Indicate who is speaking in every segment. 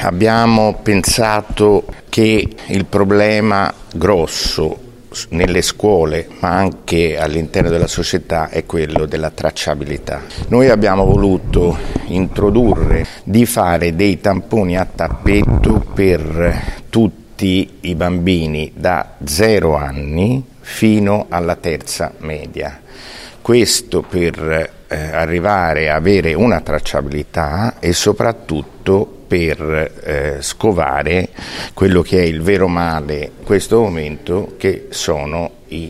Speaker 1: Abbiamo pensato che il problema grosso nelle scuole, ma anche all'interno della società, è quello della tracciabilità. Noi abbiamo voluto introdurre di fare dei tamponi a tappeto per tutti i bambini da 0 anni fino alla terza media. Questo per arrivare a avere una tracciabilità e soprattutto per scovare quello che è il vero male in questo momento, che sono i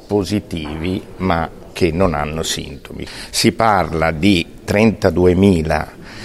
Speaker 1: positivi ma che non hanno sintomi. Si parla di 32.000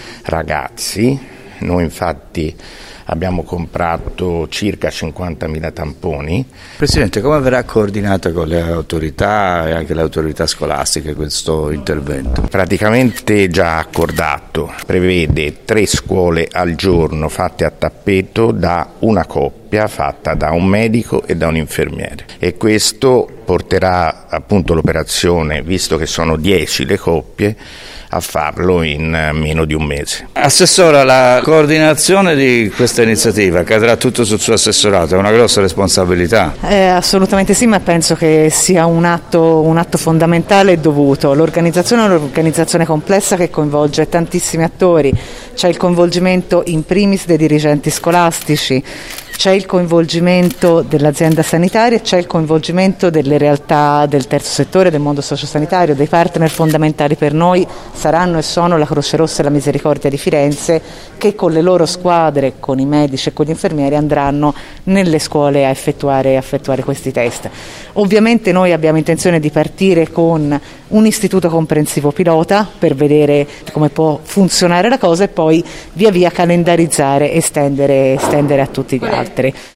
Speaker 1: ragazzi, noi infatti abbiamo comprato circa 50.000 tamponi.
Speaker 2: Presidente, come verrà coordinato con le autorità e anche le autorità scolastiche questo intervento?
Speaker 1: Praticamente già accordato, prevede 3 scuole al giorno fatte a tappeto da una coppia fatta da un medico e da un infermiere, e questo porterà appunto l'operazione, visto che sono 10 le coppie, a farlo in meno di un mese.
Speaker 2: Assessora, la coordinazione di questa iniziativa cadrà tutto sul suo assessorato, è una grossa responsabilità.
Speaker 3: Assolutamente sì, ma penso che sia un atto fondamentale e dovuto. L'organizzazione è un'organizzazione complessa che coinvolge tantissimi attori, c'è il coinvolgimento in primis dei dirigenti scolastici, c'è il coinvolgimento dell'azienda sanitaria, c'è il coinvolgimento delle realtà del terzo settore, del mondo sociosanitario, dei partner fondamentali per noi saranno e sono la Croce Rossa e la Misericordia di Firenze, che con le loro squadre, con i medici e con gli infermieri andranno nelle scuole a effettuare questi test. Ovviamente noi abbiamo intenzione di partire con un istituto comprensivo pilota per vedere come può funzionare la cosa e poi via via calendarizzare e estendere a tutti gli altri.